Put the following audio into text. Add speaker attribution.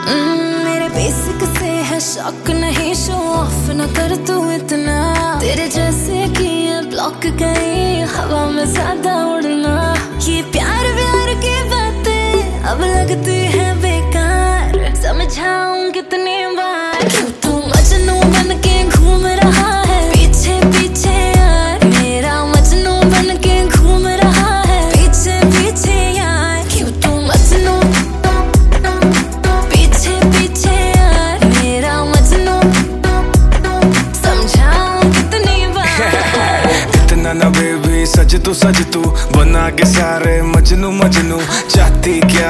Speaker 1: मेरे बेसिक से है शौक, नहीं शो ऑफ न कर तू इतना। तेरे जैसे किए ब्लॉक गई हवा में ज्यादा उड़ना। ये प्यार व्यार की बातें अब लगती है बेकार, समझाऊं कितनी बार। क्यों तू मजनू बन के घूम रहा है पीछे पीछे यार, मेरा मजनू बन के घूम रहा है पीछे पीछे यार। क्यों तू मजनू पीछे पीछे यार, मेरा मजनू, समझाऊं कितनी बार।
Speaker 2: इतना ना बेबी सज तू बना के सारे मजनू मजनू, चाहती क्या